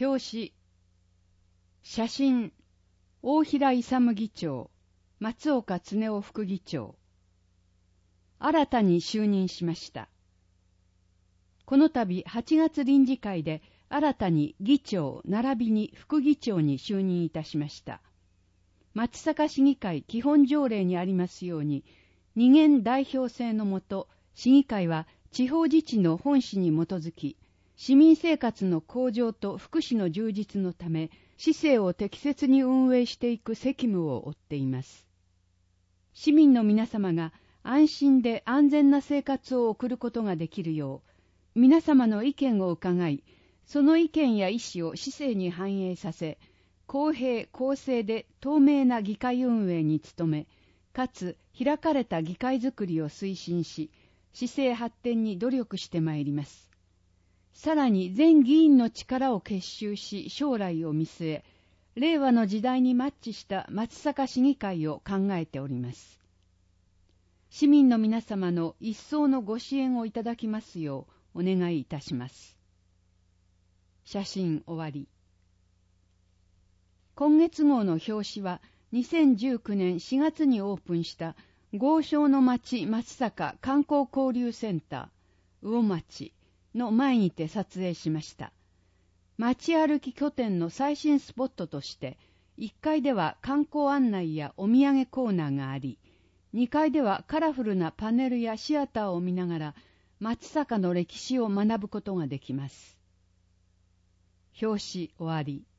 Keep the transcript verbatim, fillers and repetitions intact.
表紙。写真、大平勇議長、松岡恒夫副議長。新たに就任しました。この度はちがつ臨時会で新たに議長並びに副議長に就任いたしました。松阪市議会基本条例にありますように、二元代表制のもと、市議会は地方自治の本旨に基づき、市民生活の向上と福祉の充実のため、市政を適切に運営していく責務を負っています。市民の皆様が安心で安全な生活を送ることができるよう、皆様の意見を伺い、その意見や意思を市政に反映させ、公平・公正で透明な議会運営に努め、かつ開かれた議会づくりを推進し、市政発展に努力してまいります。さらに全議員の力を結集し、将来を見据え、令和の時代にマッチした松阪市議会を考えております。市民の皆様の一層のご支援をいただきますようお願いいたします。写真終わり。今月号の表紙はにせんじゅうきゅうねんしがつにオープンした豪商の町松阪観光交流センター魚町の前にて撮影しました。街歩き拠点の最新スポットとしていっかいでは観光案内やお土産コーナーがあり、にかいではカラフルなパネルやシアターを見ながら松阪の歴史を学ぶことができます。表紙終わり。